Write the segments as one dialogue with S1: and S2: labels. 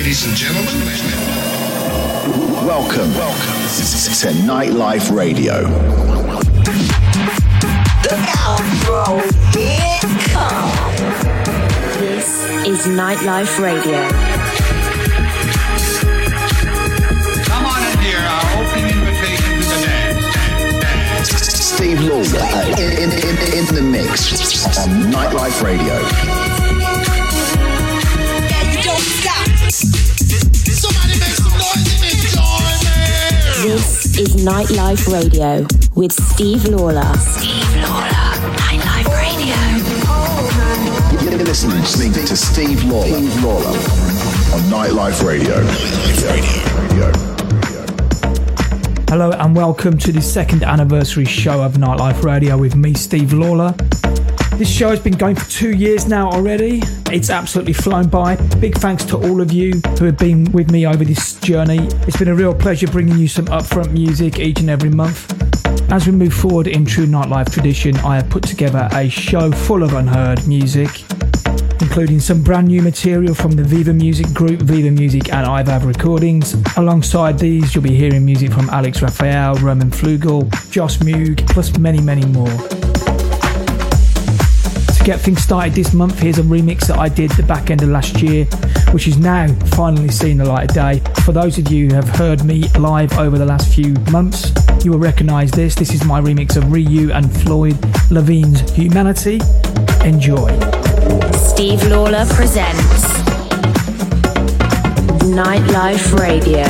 S1: ladies and gentlemen.
S2: Welcome to Nightlife Radio.
S3: Look out, bro. Here it comes.
S4: This is Nightlife Radio.
S5: Come on in here, our opening invitation to the dance.
S2: Steve Lawler in the mix on Nightlife Radio.
S3: And you don't stop. Somebody make some noise and enjoy me.
S4: This is Nightlife Radio with Steve Lawler. Steve Lawler, Nightlife Radio.
S2: You're listening to Steve Lawler on Nightlife Radio.
S6: Hello and welcome to the second anniversary show of Nightlife Radio with me, Steve Lawler. This show has been going for 2 years now already. It's absolutely flown by. Big thanks to all of you who have been with me over this journey. It's been a real pleasure bringing you some upfront music each and every month. As we move forward in true Nightlife tradition, I have put together a show full of unheard music, including some brand new material from the Viva Music group, Viva Music and IVAV Recordings. Alongside these, you'll be hearing music from Alex Raphael, Roman Flugel, Joss Moog, plus many, many more. To get things started this month, here's a remix that I did the back end of last year, which is now finally seeing the light of day. For those of you who have heard me live over the last few months, you will recognise this. This is my remix of Ryu and Floyd Levine's Humanity. Enjoy.
S4: Steve Lawler presents Nightlife Radio.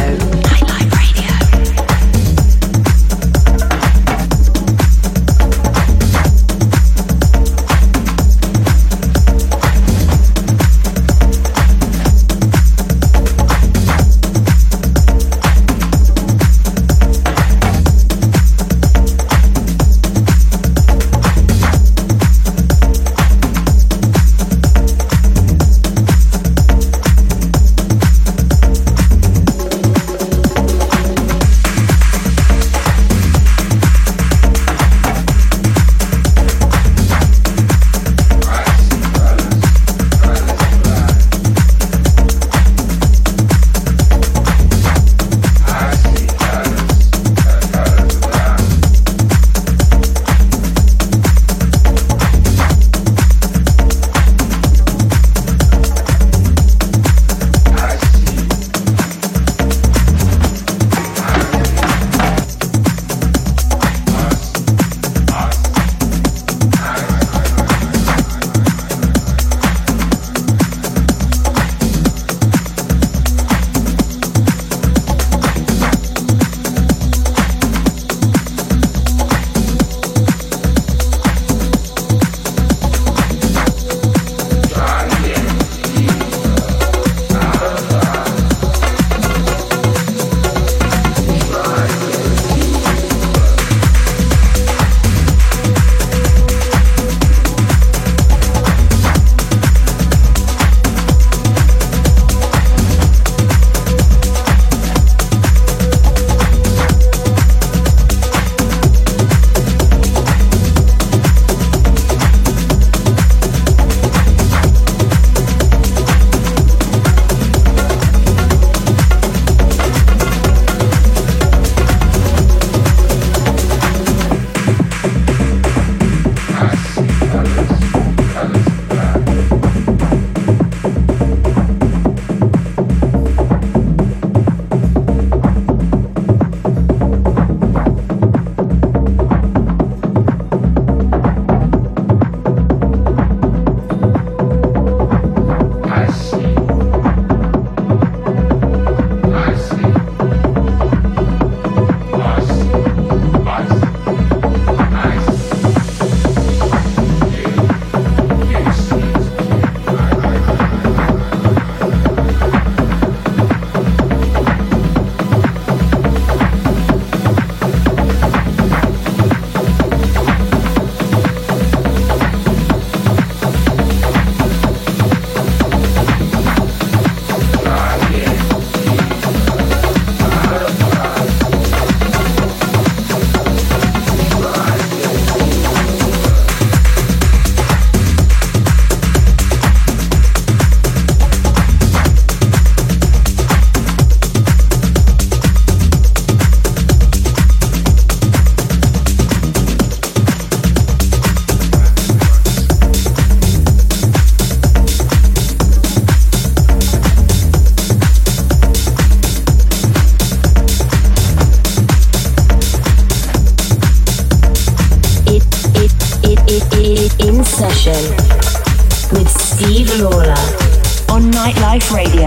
S4: Session with Steve Lawler on Nightlife Radio.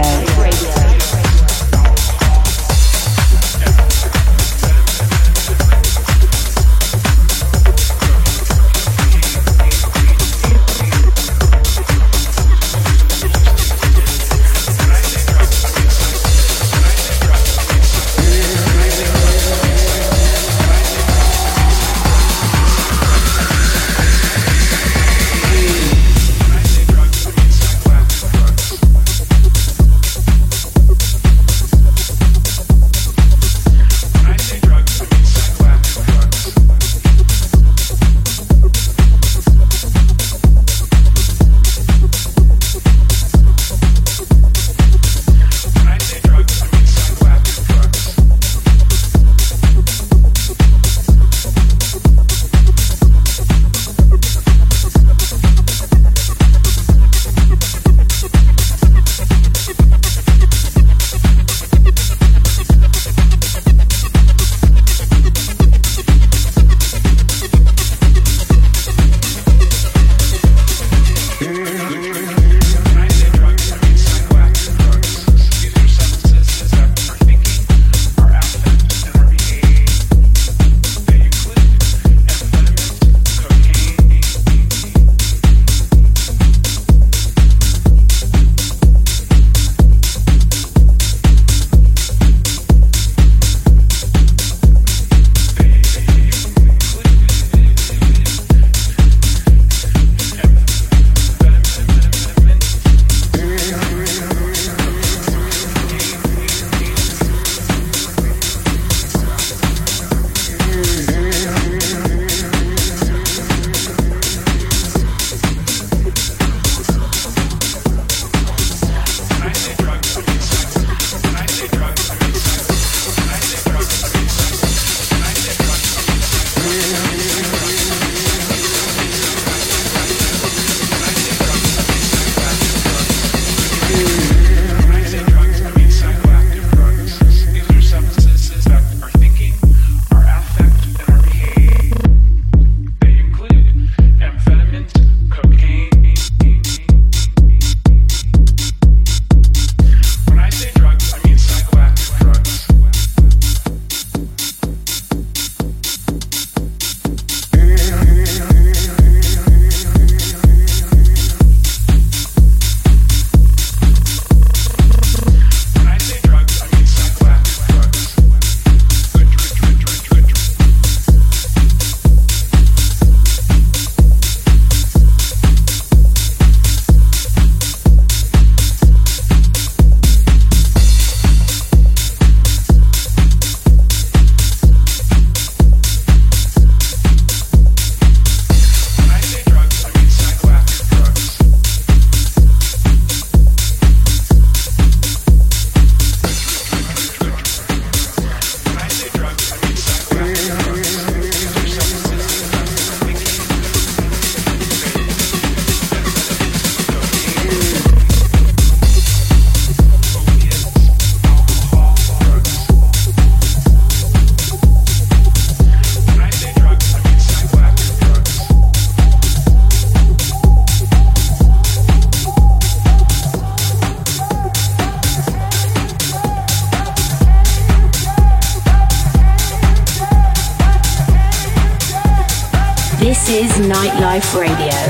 S4: This is Nightlife Radio.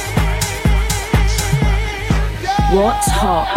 S4: What's hot?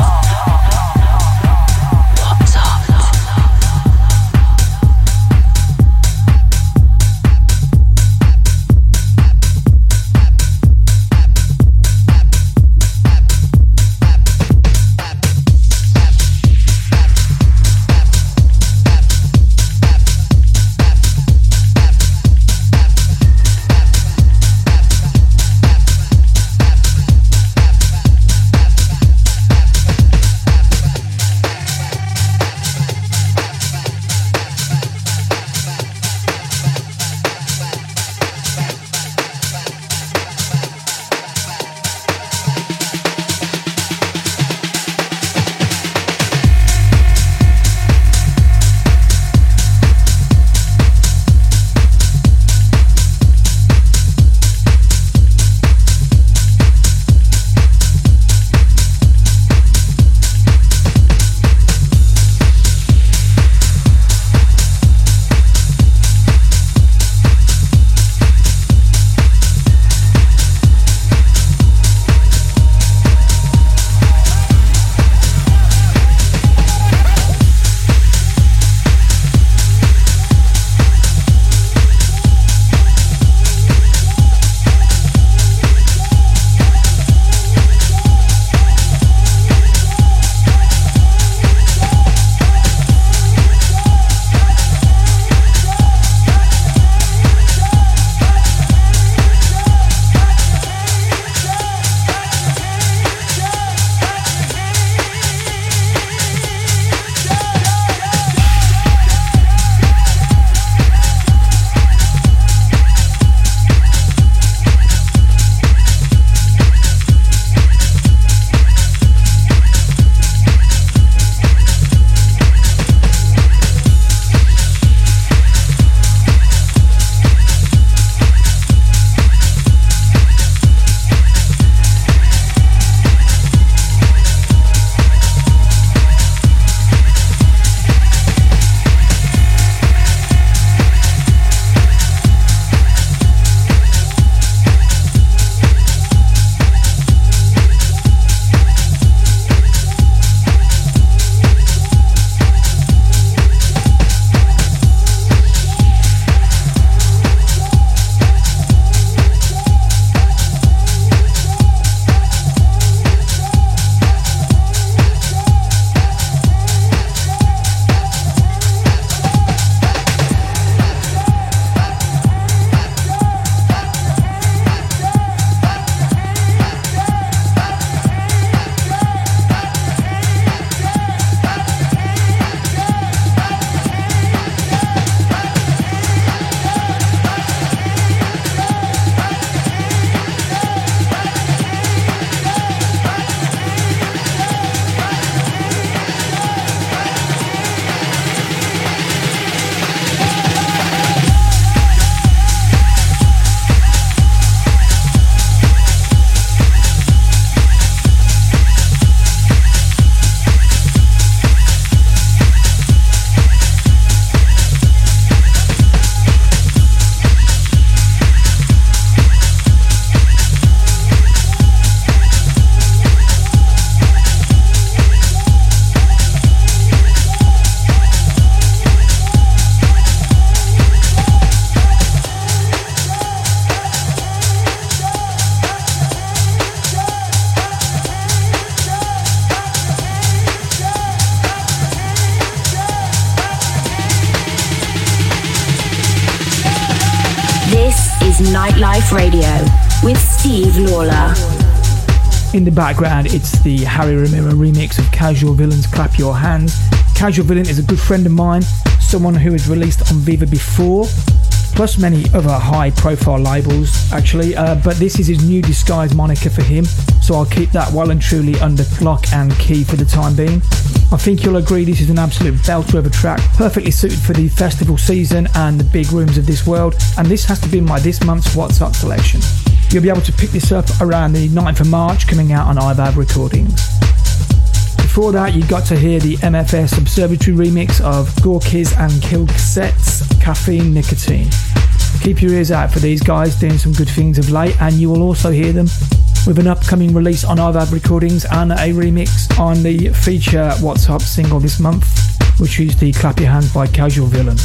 S4: is Nightlife Radio with Steve Lawler.
S6: In the background, it's the Harry Ramiro remix of Casual Villain's Clap Your Hands. Casual Villain is a good friend of mine, someone who has released on Viva before, plus many other high-profile labels, actually, but this is his new disguise moniker for him, so I'll keep that well and truly under lock and key for the time being. I think you'll agree this is an absolute belter of a track, perfectly suited for the festival season and the big rooms of this world, and this has to be my this month's What's Up selection. You'll be able to pick this up around the 9th of March, coming out on IVAB Recordings. Before that, you got to hear the MFS Observatory remix of Gorky's and Kill Cassette's Caffeine Nicotine. Keep your ears out for these guys doing some good things of late, and you will also hear them with an upcoming release on IVAB Recordings and a remix on the feature What's Up single this month, which is the Clap Your Hands by Casual Villain.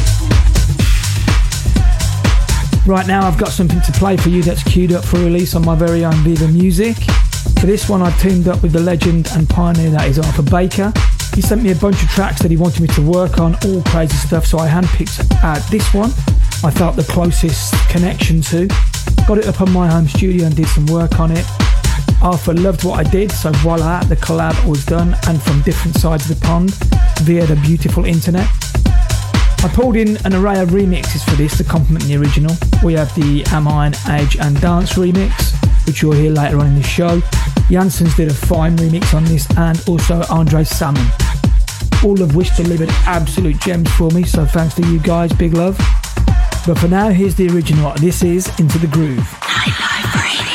S6: Right now I've got something to play for you that's queued up for release on my very own Viva Music. For this one I teamed up with the legend and pioneer that is Arthur Baker. He sent me a bunch of tracks that he wanted me to work on, all crazy stuff, so I handpicked out this one I felt the closest connection to. Got it up on my home studio and did some work on it. Arthur loved what I did, so voila, the collab was done, and from different sides of the pond via the beautiful internet. I pulled in an array of remixes for this to complement the original. We have the Amine, Age and Dance remix, which you'll hear later on in the show. Janssen's did a fine remix on this, and also Andre Salmon. All of which delivered absolute gems for me, so thanks to you guys, big love. But for now, here's the original. This is Into the Groove.
S4: Nightlife Radio.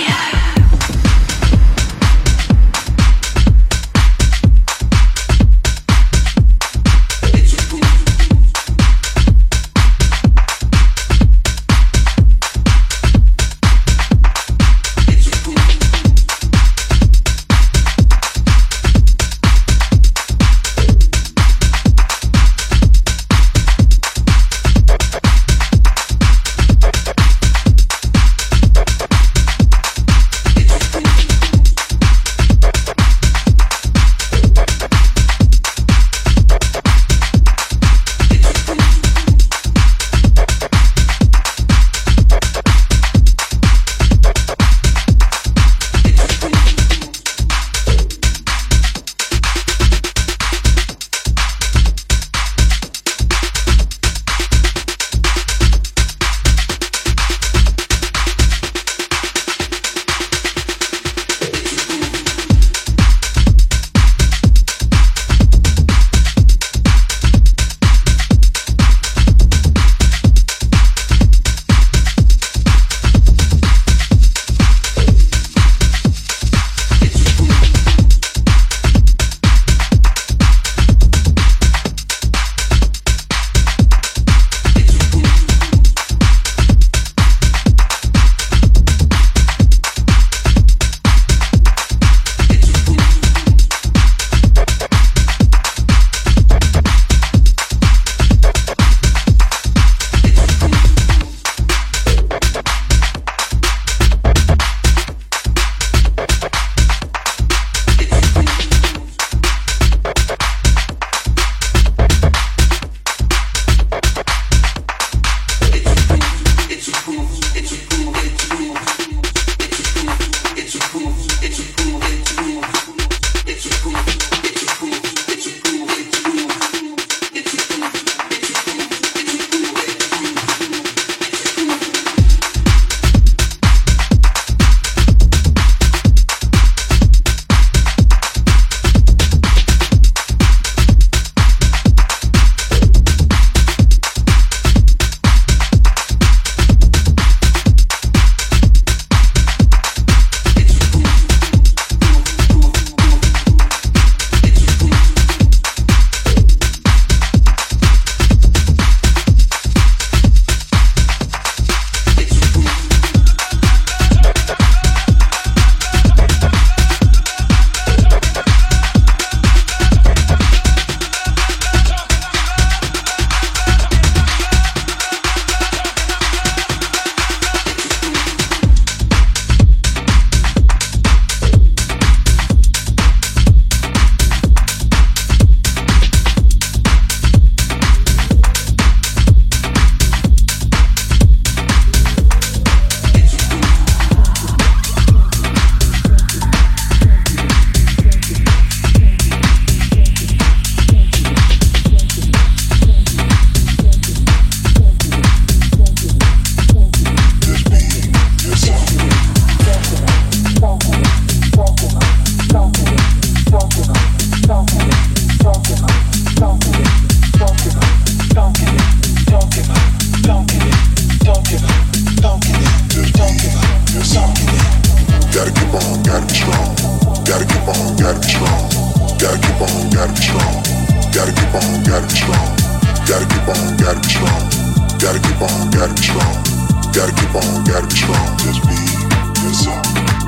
S1: keep on, gotta be strong. Gotta keep on, gotta be strong. Gotta keep on, gotta be strong. Gotta keep on, gotta be strong. Gotta keep on, gotta be strong. Just be yourself.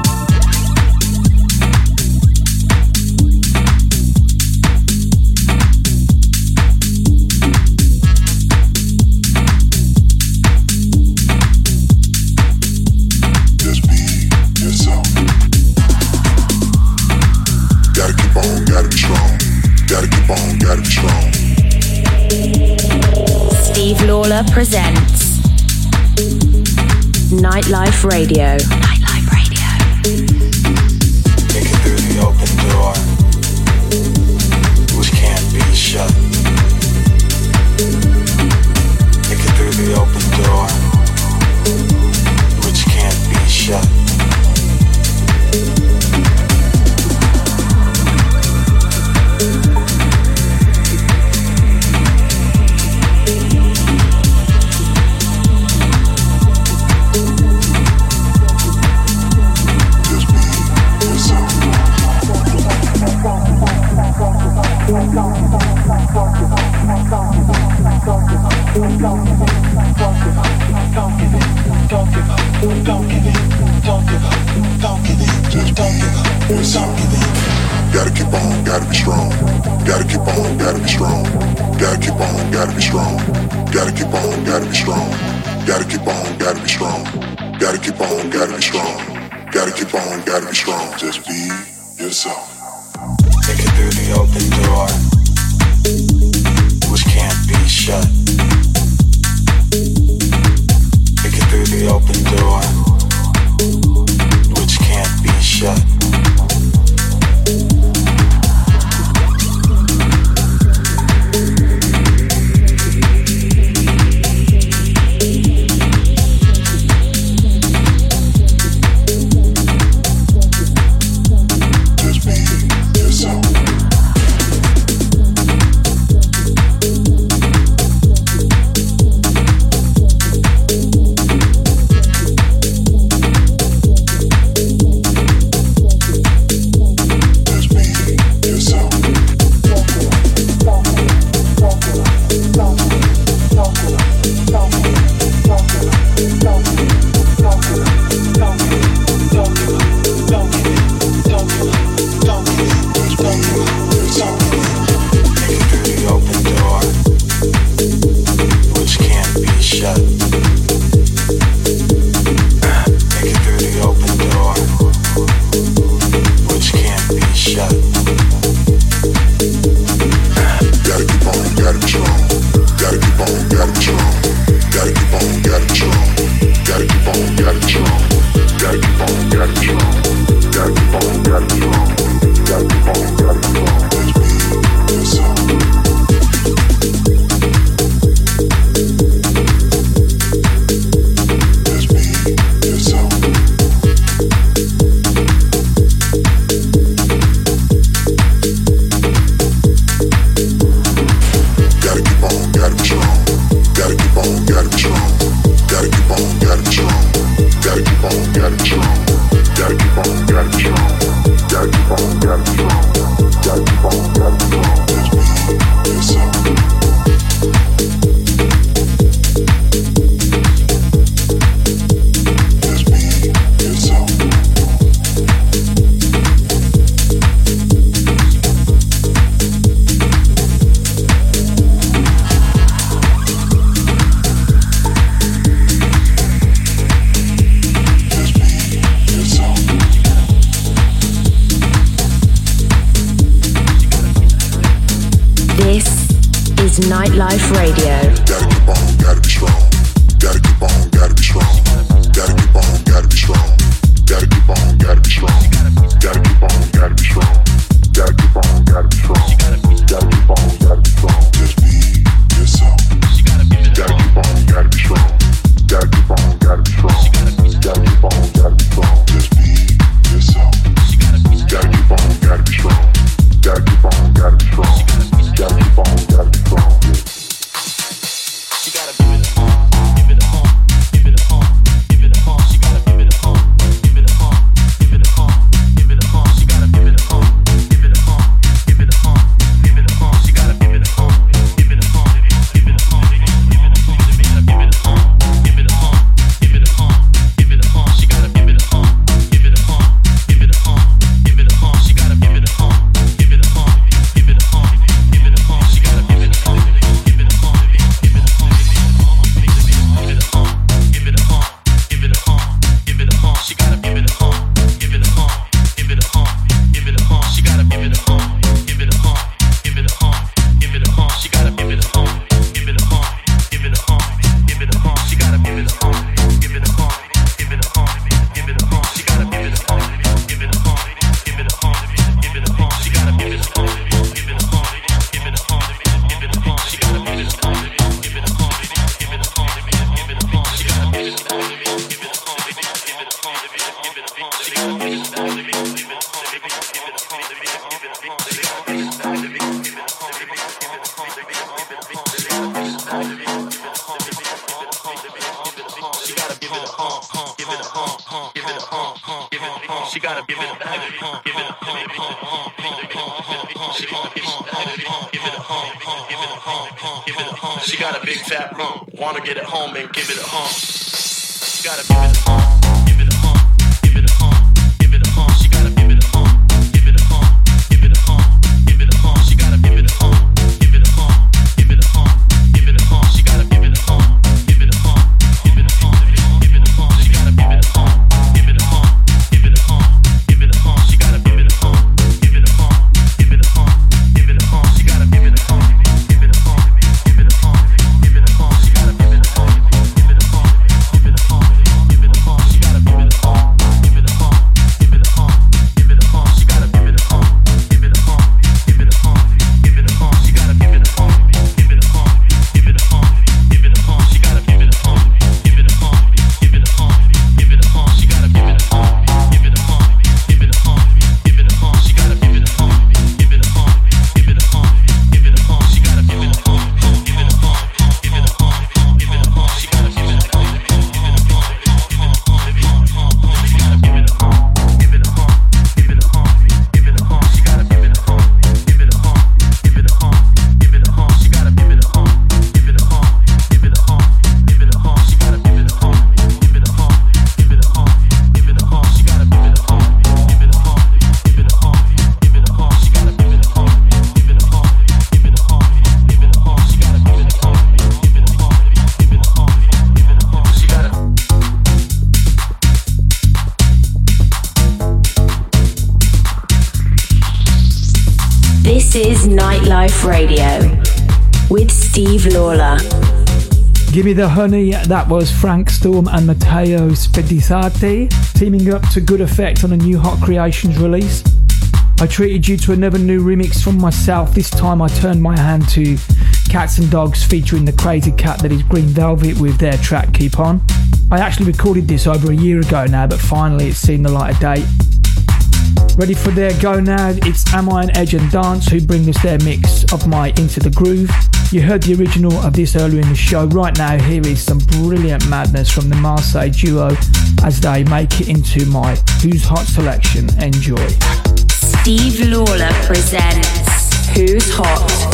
S4: Steve Lawler presents Nightlife Radio. Nightlife Radio.
S7: Make it through the open door, which can't be shut. Make it through the open door, which can't be shut.
S1: Gotta keep on, gotta be strong. Gotta keep on, gotta be strong. Gotta keep on, gotta be strong. Gotta keep on, gotta be strong. Gotta keep on, gotta be strong. Gotta keep on, gotta be strong. Gotta keep on, gotta be strong. Just be yourself.
S7: Make it through the open door, which can't be shut. Make it through the open door, which can't be shut.
S4: Nightlife Radio.
S1: Gotta keep on, gotta be strong. Gotta keep on, gotta be strong. Gotta keep on, gotta be strong. Gotta keep on, gotta be strong. Gotta keep on, gotta be strong. Gotta keep on, gotta be strong. Gotta keep on, gotta be strong. Just be yourself. Gotta keep on, gotta be strong. Gotta keep on, gotta be strong. Gotta keep on, gotta be strong. Just be yourself. Gotta keep on, gotta be strong. Gotta keep on, gotta be strong. Gotta keep on, gotta be strong.
S8: You gotta give it a give it a give it a give it a you gotta give it a give it a give it a give it a you gotta give it a give it a give it a She gotta give it a hump, give it a hump, she got a big fat rump, wanna get it home and give it a hump. She gotta give it a hump, give it a hump, give it a hump, give it a hump. She gotta give it a hump, give it a hump, give it a hump, give it a hump. She gotta give it a hump, give it a hump, give it a hump, give it a hump. She gotta give it a hump, give it a hump, give it a hump, give it a hump. She gotta give it a hump, give it a hump, give it a hump, give it a hump. She gotta give it a hump, give it a hump, give it a hump, give it a hump. She gotta give it a hump, give it a hump, give it a hump, give it a hump. She gotta give it a hump, give it a hump, give it a hump, give it a hump. She gotta give it a hump, give it a hump, give it a hump, give it a hump. She gotta give it a hump, give it a hump, give it a hump, give it a hump. She gotta give it a hump, give it a hump, give it a hump, give it a hump. She gotta give it a hump, give it a hump, give it a hump, give it a hump. She gotta give it a hump, give it a hump, give it a hump, give it a hump. She gotta give it a hump, give it a hump, give it a hump, give it a hump. She gotta give it a hump, give it a hump, give it a hump, give it a hump. She gotta give it a hump, give it a hump, give it a hump, give it a hump, give it a hump, give it a hump. She gotta give it a hump, give it a hump, give it a hump, give it a hump. She gotta give it a hump, give it a hump, give it a hump, give it a hump. She gotta give it a hump, give it a hump, give it a hump, give it a hump. She gotta give it a hump, give it a hump, give it a hump, give it a hump. She gotta give it a hump, give it a hump, give it a hump, give it a hump. She gotta give it a hump, give it a hump, give it a hump, give it a hump. She gotta.
S4: This is Nightlife Radio with Steve Lawler.
S6: Give Me the Honey, that was Frank Storm and Matteo Spedizati teaming up to good effect on a new Hot Creations release. I treated you to another new remix from myself. This time I turned my hand to Cats and Dogs featuring the crazy cat that is Green Velvet with their track Keep On. I actually recorded this over a year ago now, but finally it's seen the light of day. Ready for their go now, it's Am I and Edge and Dance who bring us their mix of my Into the Groove. You heard the original of this earlier in the show. Right now here is some brilliant madness from the Marseille duo as they make it into my Who's Hot selection. Enjoy.
S4: Steve Lawler presents Who's Hot.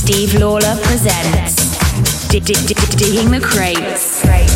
S4: Steve Lawler presents Digging the Crates.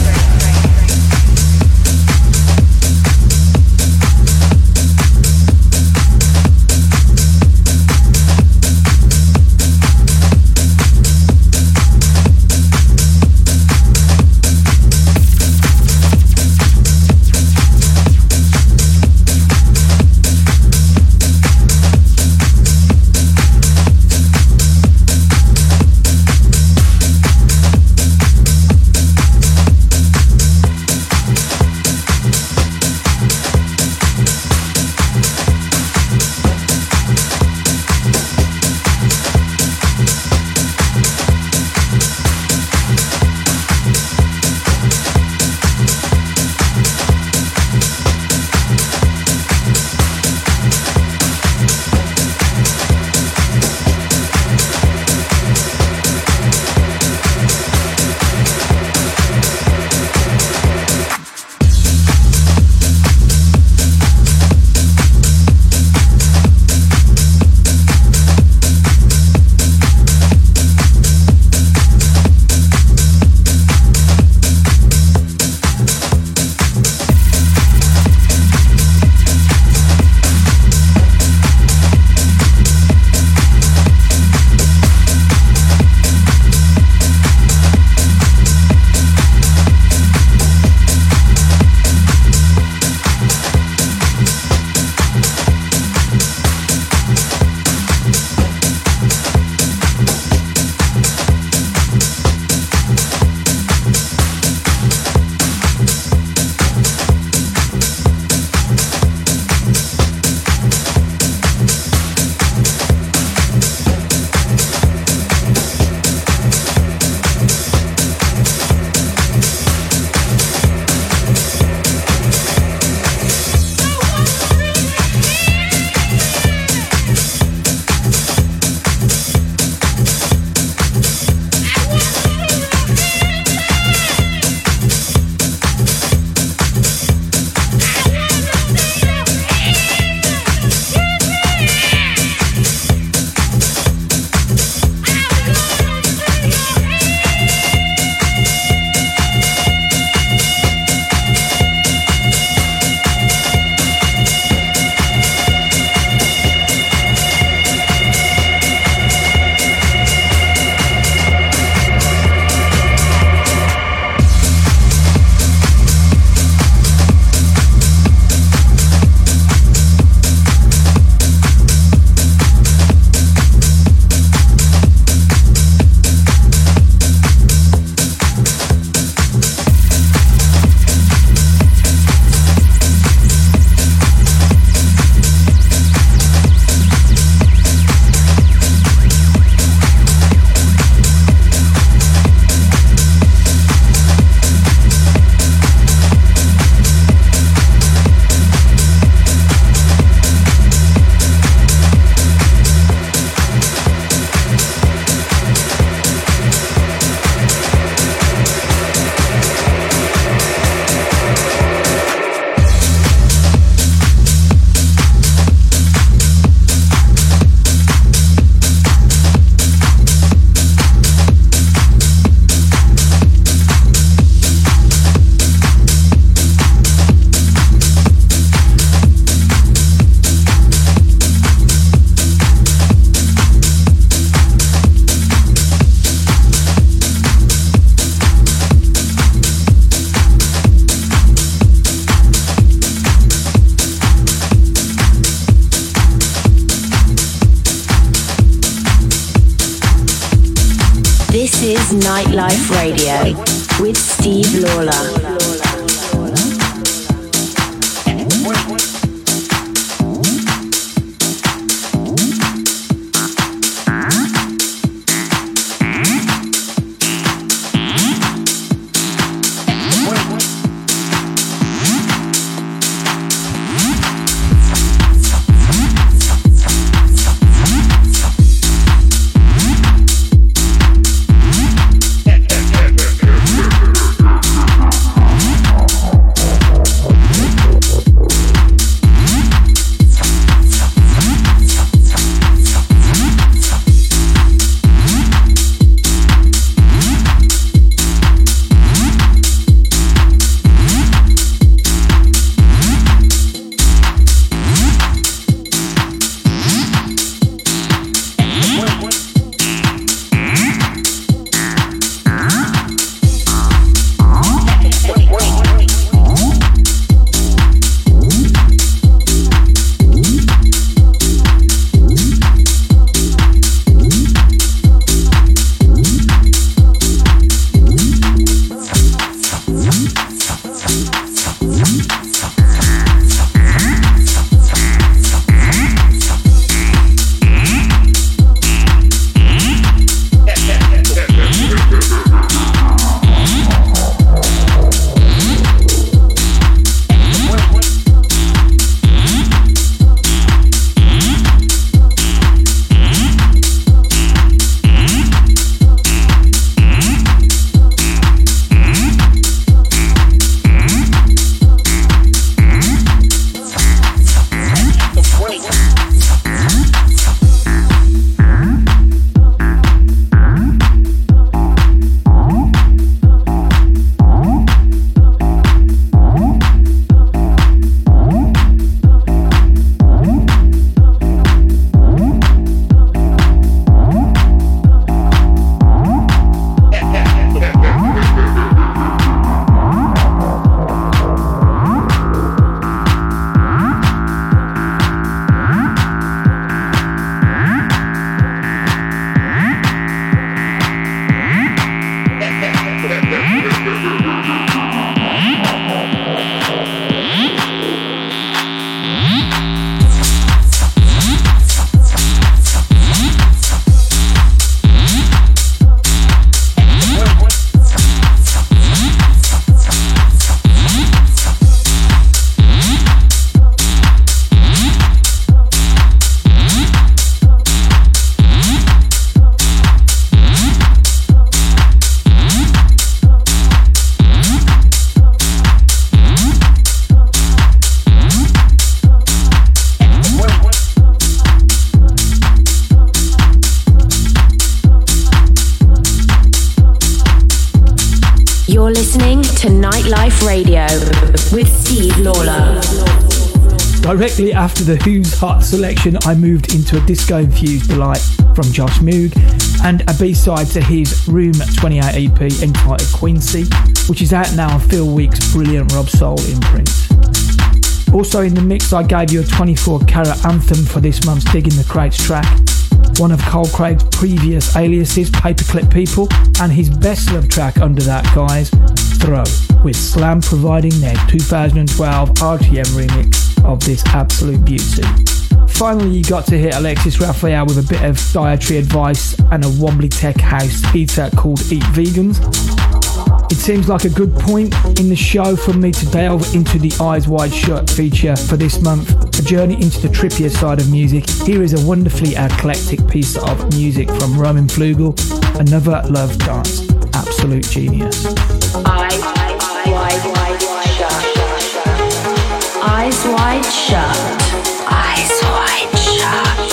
S4: This is Nightlife Radio with Steve Lawler. You're listening to Nightlife Radio with Steve Lawler.
S6: Directly after the Who's Hot selection, I moved into a disco-infused delight from Josh Moog and a B-side to his Room 28 EP entitled Quincy, which is out now on Phil Week's brilliant Rob Soul imprint. Also in the mix, I gave you a 24-carat anthem for this month's Digging the Crates track, one of Cole Craig's previous aliases, Paperclip People, and his best love track under that, guys, Throw, with Slam providing their 2012 RTM remix of this absolute beauty. Finally, you got to hear Alexis Raphael with a bit of dietary advice and a wobbly tech house heater called Eat Vegans. It seems like a good point in the show for me to delve into the Eyes Wide Shut feature for this month, a journey into the trippier side of music. Here is a wonderfully eclectic piece of music from Roman Flugel, Another Love Dance, absolute genius.
S4: Eyes wide shut. Eyes wide shut. Eyes wide shut.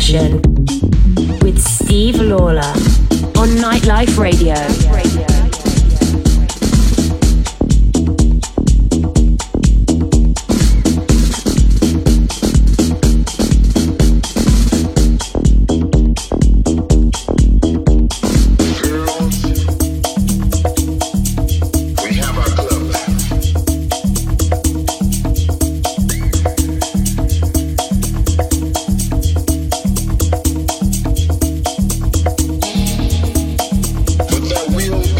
S4: Session with Steve Lawler on Nightlife Radio.
S1: But that will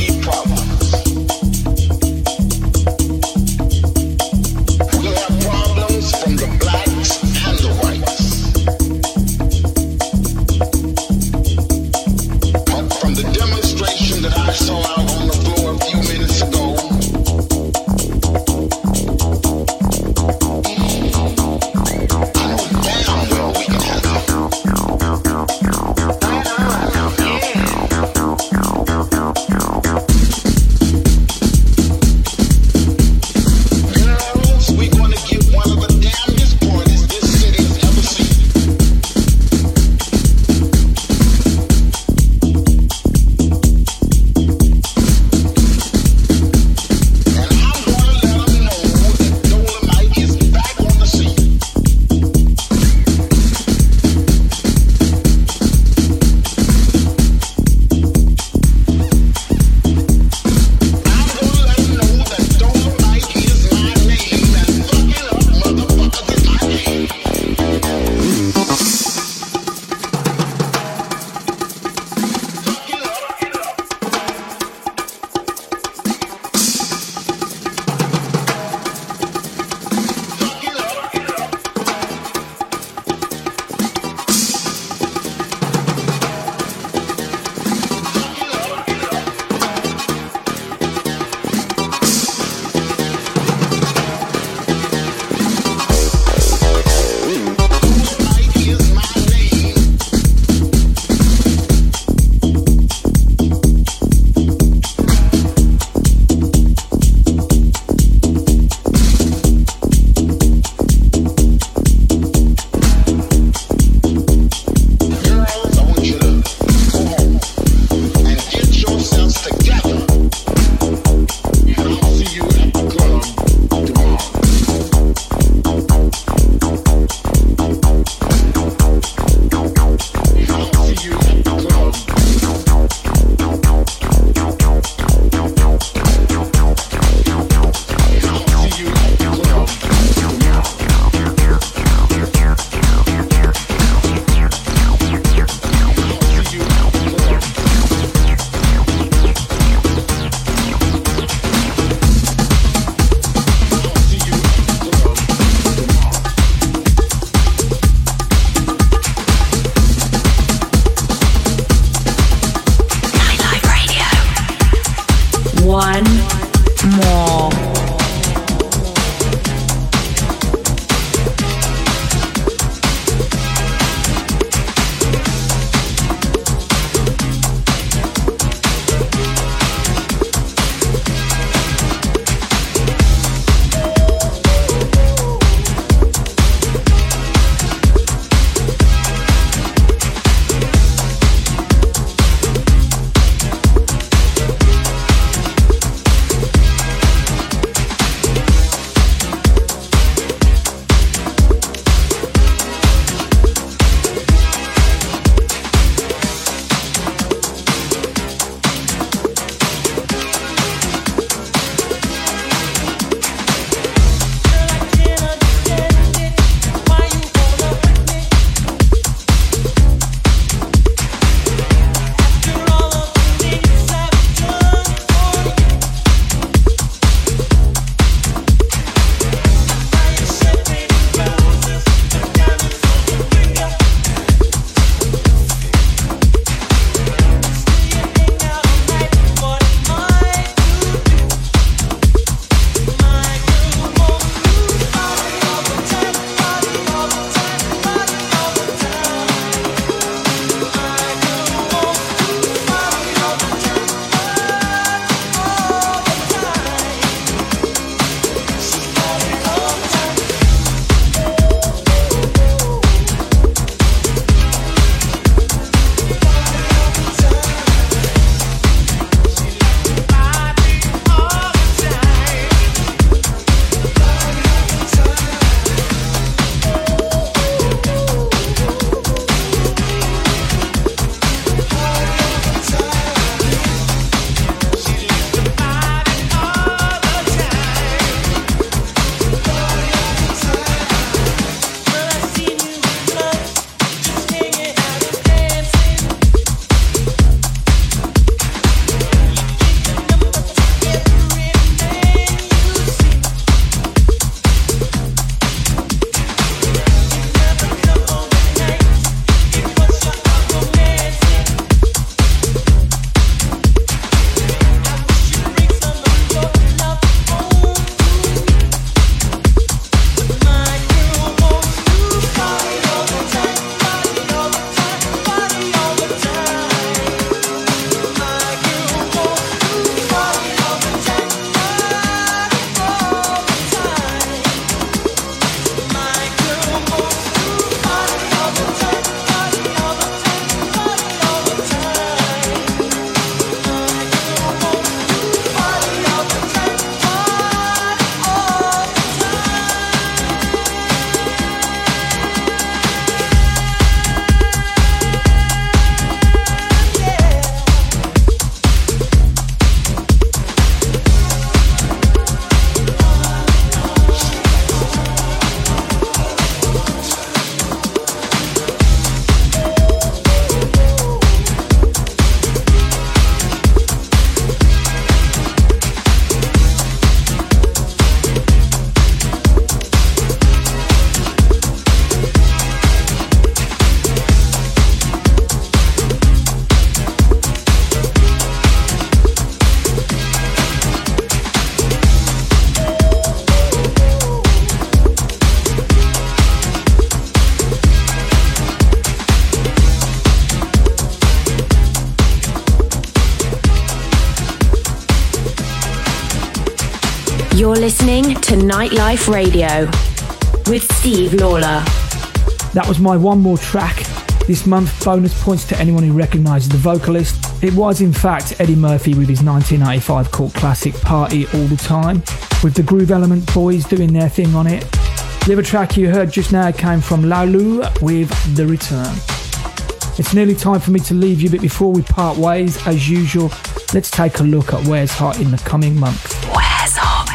S4: You're listening to Nightlife Radio with Steve Lawler.
S6: That was my one more track this month. Bonus points to anyone who recognises the vocalist. It was in fact Eddie Murphy with his 1985 cult classic Party All The Time, with the Groove Element boys doing their thing on it. The other track you heard just now came from Laulu with The Return. It's nearly time for me to leave you, but before we part ways, as usual, let's take a look at where's hot in the coming month.
S4: Where's hot?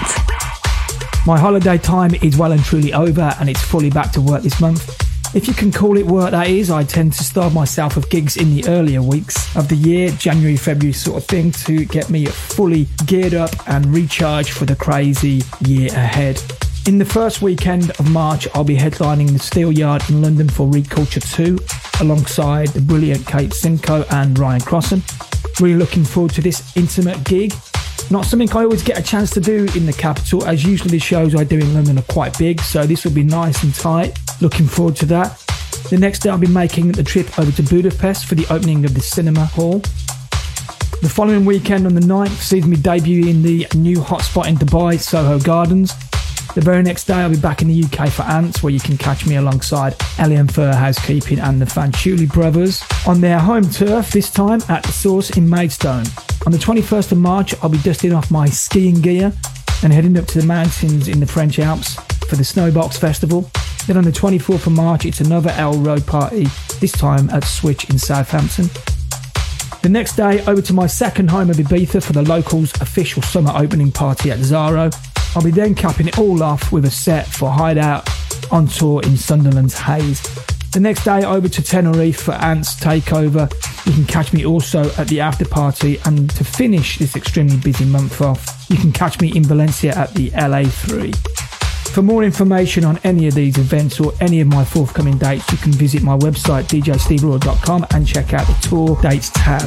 S6: My holiday time is well and truly over, and it's fully back to work this month. If you can call it work, that is. I tend to starve myself of gigs in the earlier weeks of the year, January, February sort of thing, to get me fully geared up and recharged for the crazy year ahead. In the first weekend of March, I'll be headlining the Steel Yard in London for Reculture 2, alongside the brilliant Kate Simcoe and Ryan Crossan. Really looking forward to this intimate gig. Not something I always get a chance to do in the capital, as usually the shows I do in London are quite big, so this will be nice and tight. Looking forward to that. The next day I'll be making the trip over to Budapest for the opening of the cinema hall. The following weekend on the 9th sees me debut in the new hotspot in Dubai, Soho Gardens. The very next day I'll be back in the UK for Ants, where you can catch me alongside Alien Fur Housekeeping and the Fanchuli Brothers on their home turf, this time at The Source in Maidstone. On the 21st of March I'll be dusting off my skiing gear and heading up to the mountains in the French Alps for the Snowbox Festival. Then on the 24th of March it's another L Road party, this time at Switch in Southampton. The next day over to my second home of Ibiza for the locals' official summer opening party at Zaro. I'll be then capping it all off with a set for Hideout on tour in Sunderland's Hayes. The next day over to Tenerife for Ants Takeover. You can catch me also at the after party, and to finish this extremely busy month off, you can catch me in Valencia at the LA3. For more information on any of these events or any of my forthcoming dates, you can visit my website djsteveraw.com and check out the tour dates tab.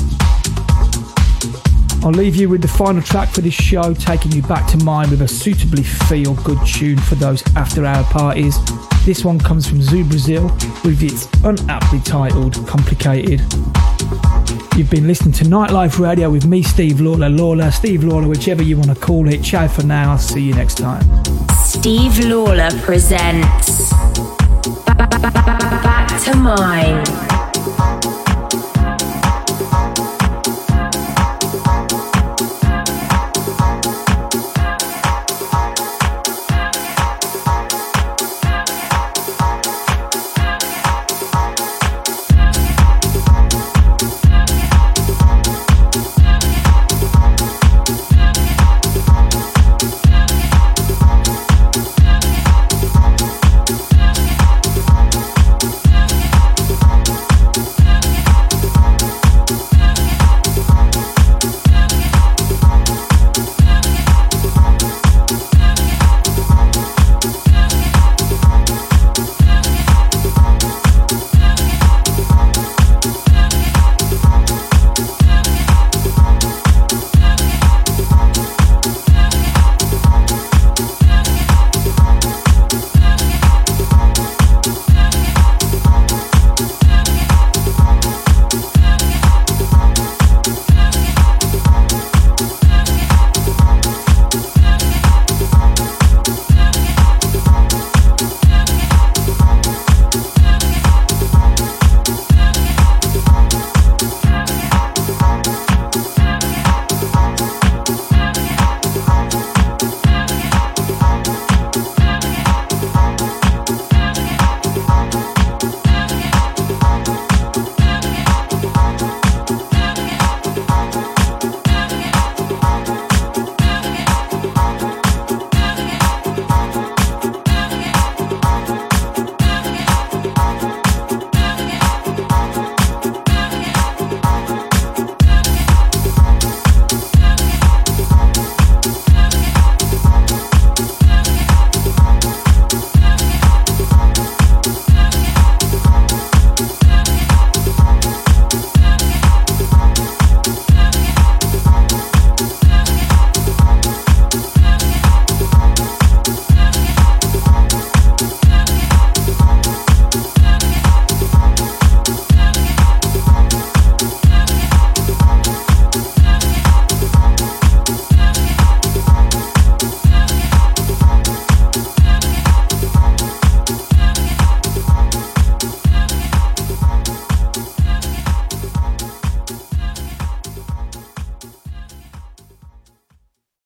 S6: I'll leave you with the final track for this show, taking you back to mine with a suitably feel-good tune for those after-hour parties. This one comes from Zoo Brazil with its unaptly titled Complicated. You've been listening to Nightlife Radio with me, Steve Lawler, Steve Lawler, whichever you want to call it. Ciao for now, I'll see you next time.
S4: Steve Lawler presents Back to Mine.